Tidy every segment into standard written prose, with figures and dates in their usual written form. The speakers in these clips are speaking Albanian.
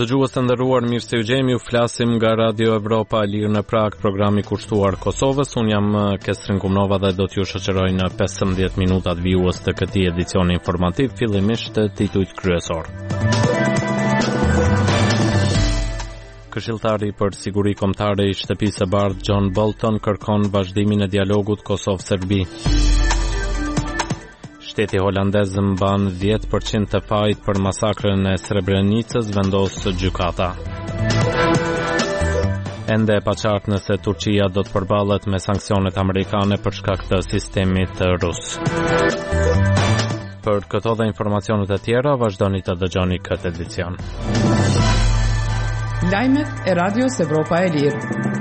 Dëgjues të nderuar, mirë se u gjemi, ju flasim nga Radio Evropa e Lirë në Prag, programi kushtuar Kosovës. Unë jam Kestrin Kumnova dhe do t'ju shoqëroj në 15 minutat vijues të këtij edicioni informativ, fillimisht titujt kryesor. Këshilltari për siguri kombëtare i Shtëpisë së Bardhë John Bolton kërkon vazhdimin e dialogut Kosovë-Serbi. Shteti holandez mban 10% të fajit për masakrën e Srebrenicës, vendos gjykata. Ende e paqartë nëse Turqia do të përballet me sanksionet amerikane për shkak të sistemit rus. Për këto dhe informacionet e tjera, vazhdoni të dëgjoni këtë edicion. Lajmet e Radios Evropa e Lirë.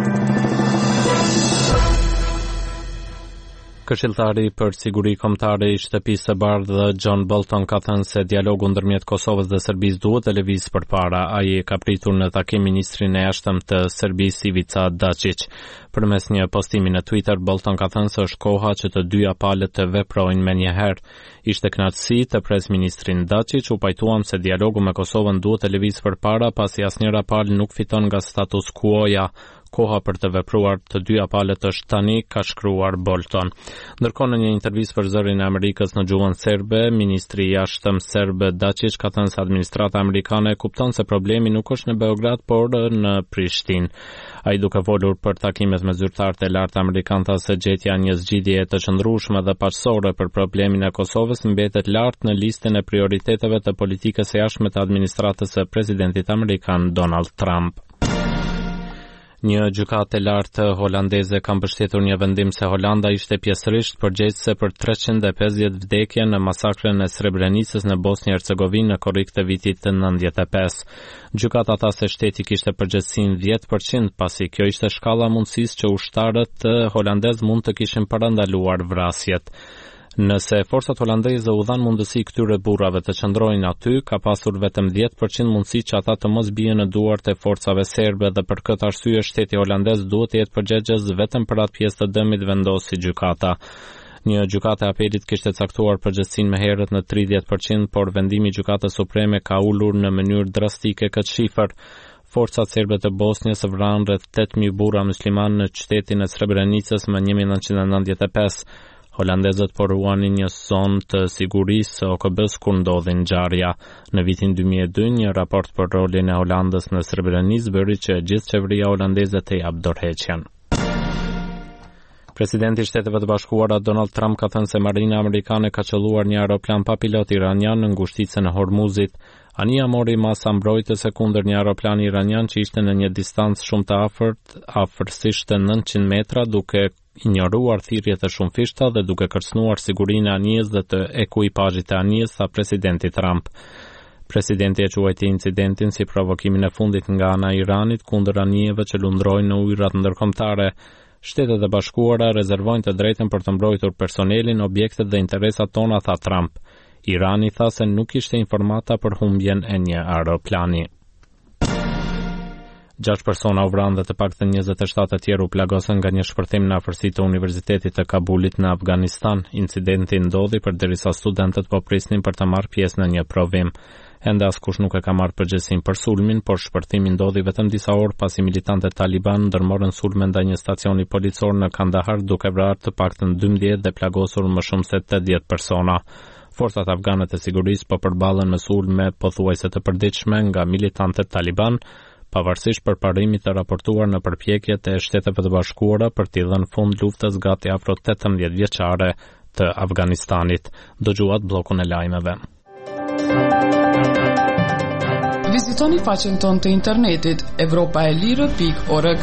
Këshilltari për siguri kombëtare i Shtëpisë së Bardhë John Bolton ka thënë se dialogu ndërmjet Kosovës dhe Serbisë duhet të lëvizë përpara. Ai ka pritur në takim ministrin e jashtëm të Serbisë Ivica Dačić. Përmes një postimi në Twitter, Bolton ka thënë se është koha që të dyja palët të veprojnë menjëherë. Ishte kënaqësi të pres ministrin Dačić, u pajtuam se dialogu me Kosovën duhet të lëvizë përpara pasi asnjëra palë nuk fiton nga status quo-ja. Koha për të vepruar të dyja palët është tani, ka shkruar Bolton. Ndërkohë në një intervistë për Zërin e Amerikës në gjuhën serbe, ministri i jashtëm serb Dačić ka thënë se administrata amerikane kupton se problemi nuk është në Beograd, por në Prishtinë. Ai duke folur për takimet me zyrtarët e lartë amerikanë tha se gjetja një zgjidhje të qëndrueshme dhe paqësore për problemin e Kosovës mbetet lart në listën e prioriteteve të politikës së jashtme të administratës së presidentit amerikan Donald Trump. Një gjykatë e lartë holandeze ka mbështetur një vendim se Holanda ishte pjesërisht përgjegjëse për 350 vdekje në masakrën e Srebrenicës në Bosnjë-Hercegovinë në korrik të vitit 95. Gjykata tha se shteti kishte përgjegjësinë 10%, pasi kjo ishte shkalla mundësisë që ushtarët holandez mund të kishin parandaluar vrasjet. Nëse forcat holandeze u dhan mundësi këtyre burrave të qëndrojnë aty, ka pasur vetëm 10% mundësi që ata të mos bien në duart e forcave serbe dhe për këtë arsye shteti holandez duhet të jetë përgjegjës vetëm për atë pjesë të dëmit, vendosi gjykata. Një gjykate e apelit kishte caktuar përgjegjësinë më herët në 30%, por vendimi i gjykatës supreme ka ulur në mënyrë drastike këtë shifër. Forcat serbe të Bosnjës vranë rreth 8000 burra musliman në qytetin e Srebrenicës më 1995. Holandezët poruanin një zonë të sigurisë OKB-s kur ndodhi ngjarja. Në vitin 2002, një raport për rolin e Holandës në Srebrenicë bëri që gjithë qeveria holandeze të japë dorëheqjen. Presidenti i Shteteve të Bashkuara Donald Trump ka thënë se marina amerikane ka qelluar një aeroplan pa pilot iranian në ngushticën e Hormuzit. Ania mori masa mbrojtëse kundër një aeroplani iranian që ishte në një distancë shumë të afërt, afërsisht 900 metra, duke ignoruar thirrjet e shumë fishta dhe duke kërcënuar sigurinë e anijes dhe të ekuipazhit të anijes, tha presidenti Trump. Presidenti e quajti incidentin si provokimin e fundit nga ana e Iranit kundër anijeve që lundrojnë në ujërat ndërkombëtare. Shtetet e Bashkuara rezervojnë të drejtën për të mbrojtur personelin, objektet dhe interesat tona, tha Trump. Irani tha se nuk ishte informata për humbjen e një aeroplani. 6 persona u vranë dhe të paktën 27 të tjerë u plagosën nga një shpërthim në afërsi të Universitetit të Kabulit në Afganistan. Incidenti ndodhi përderisa studentët po prisnin për të marrë pjesë në një provim. Ende askush nuk e ka marrë përgjegjësinë për sulmin, por shpërthimi ndodhi vetëm disa orë pasi militantët Taliban ndërmorën sulme ndaj një stacioni policor në Kandahar, duke vrarë të paktën 12 dhe plagosur më shumë se 80 persona. Forcat afgane të sigurisë po përballen me sulme pothuajse të përditshme nga militantët Taliban, pavarësisht përparimit të raportuar në përpjekjet e Shteteve të Bashkuara për t'i dhënë fund luftës gati afro 18 vjeçare të Afganistanit. Dëgjuat bllokun e lajmeve. Vizitoni faqen tonë të internetit europaelire.org.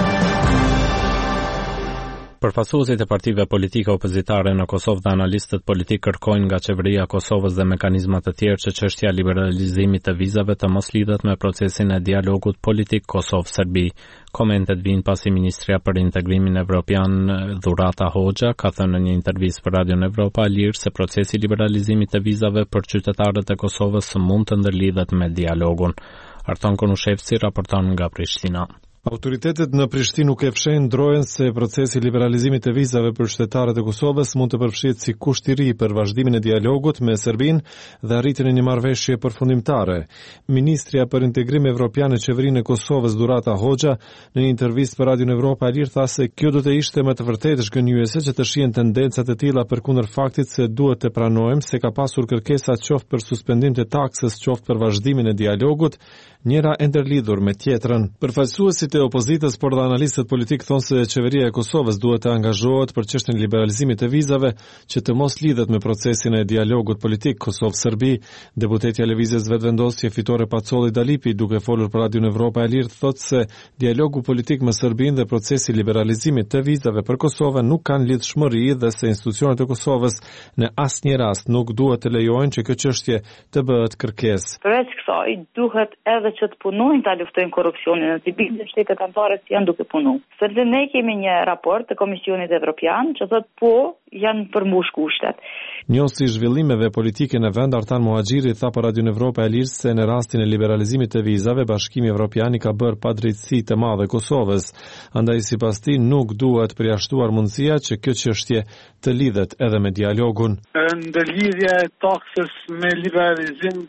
Përfaqësuesit e partive politike opozitare në Kosovë dhe analistët politik kërkojnë nga qeveria e Kosovës dhe mekanizmat të tjerë që çështja e liberalizimit të vizave të mos lidhet me procesin e dialogut politik Kosovë-Serbi. Komentet vijnë pasi Ministria për Integrimin Evropian Dhurata Hoxha ka thënë në një intervistë për Radion Evropa e Lirë se procesi i liberalizimit të vizave për qytetarët e Kosovës mund të ndërlidhet me dialogun. Arton Konushevci raporton nga Prishtina. Autoritetet në Prishtinë nuk e fshehin ndrojen se procesi i liberalizimit të vizave për qytetarët e Kosovës mund të përfshihet si kusht i ri për vazhdimin e dialogut me Serbinë dhe arritjen e një marrëveshje përfundimtare. Ministrja për Integrim Evropian e Qeverinë e Kosovës Durata Hoxha në një intervistë për Radion Evropa e Lirë tha se kjo do të ishte më të vërtetë shgënjyese që të shihen tendenca të tilla përkundër faktit se duhet të pranojmë se ka pasur kërkesa qoftë për suspendim të taksës, qoftë për vazhdimin e dialogut, njëra e ndërlidhur me tjetrën. Përfaqësuesit e opozitës por dhe analistët politik thonë se qeveria e Kosovës duhet të angazhohet për çështjen e liberalizimit të vizave që të mos lidhet me procesin e dialogut politik Kosovë-Serbi. Deputetja e Lëvizjes Vetëvendosje Fitore Pacolli Dalipi, duke folur për Radion Evropa e Lirë, thotë se dialogu politik me Serbinë dhe procesi i liberalizimit të vizave për Kosovën nuk kanë lidhshmëri dhe se institucionet e Kosovës në asnjë rast nuk duhet të lejojnë që kjo çështje të bëhet kërkesë. Përveç kësaj, duhet edhe që të punojnë ta luftojnë korrupsionin në Tibet dhe shtetet anëtare që janë duke punu. Sepse ne kemi një raport të Komisionit Evropian që thotë po janë përmbush kushtet. Njësi i zhvillimeve politike në vend, Artan Muhaxhiri tha për Radion Evropa e Lirë se në rastin e liberalizimit të vizave, Bashkimi Evropian i ka bërë padrejtësi të madhe Kosovës. Andaj sipas tij nuk duhet përjashtuar mundësia që kjo çështje të lidhet edhe me dialogun. Ndërlidhja e taksës me liberalizim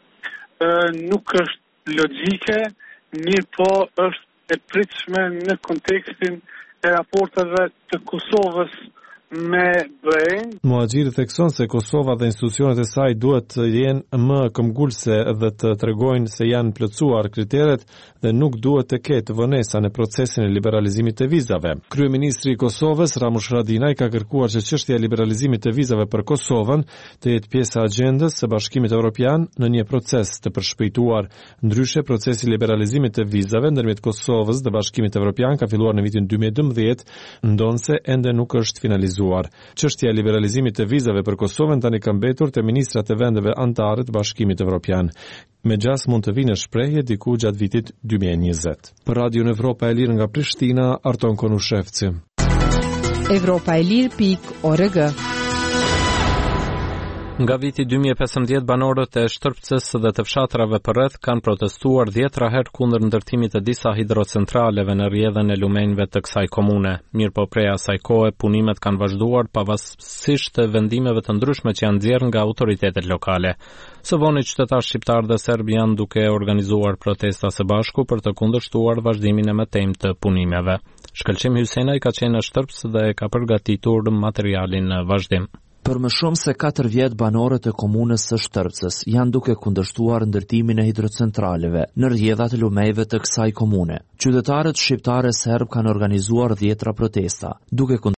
nuk është logjike, mirëpo është e pritshme në kontekstin e raporteve të Kosovës me BE-n. Muhaxhiri thekson se Kosova dhe institucionet e saj duhet të jenë më këmbgulse dhe të tregojnë se janë plotësuar kriteret dhe nuk duhet të ketë vonesa në procesin e liberalizimit të vizave. Kryeministri i Kosovës Ramush Haradinaj ka kërkuar që çështja e liberalizimit të vizave për Kosovën të jetë pjesë e agjendës së Bashkimit Evropian në një proces të përshpejtuar. Ndryshe, procesi i liberalizimit të vizave ndërmjet Kosovës dhe Bashkimit Evropian ka filluar në vitin 2012, ndonse ende nuk është finalizuar. Çështja e liberalizimit të vizave për Kosovën tani ka mbetur te ministrat e vendeve anëtare të Bashkimit Evropian. Megjithëse mund të vinë shprehje diku gjatë vitit 2020. Për Radion Evropa e Lirë nga Prishtina, Arton Konushevci. Evropaelir.org. Nga viti 2015 banorët e Shtrpcës dhe të fshatrave përreth kanë protestuar 10 herë kundër ndërtimit të disa hidrocentraleve në rrjedhën e lumenjve të kësaj komune. Mirëpo prej asaj kohe punimet kanë vazhduar pavarësisht të vendimeve të ndryshme që janë nxjerrë nga autoritetet lokale. Së voni qytetarë shqiptar dhe serb janë duke organizuar protesta së bashku për të kundërshtuar vazhdimin e mëtejmë të punimeve. Shkëlqim Hysenaj ka qenë në Shtrpës dhe ka përgatitur materialin në vazhdim. Për më shumë se 4 vjet banorët e komunës së Shtrpcës janë duke kundërshtuar ndërtimin e hidrocentraleve në rrjedhat e lumejve të kësaj komune. Qytetarët shqiptarë serb kanë organizuar 10 protesta, duke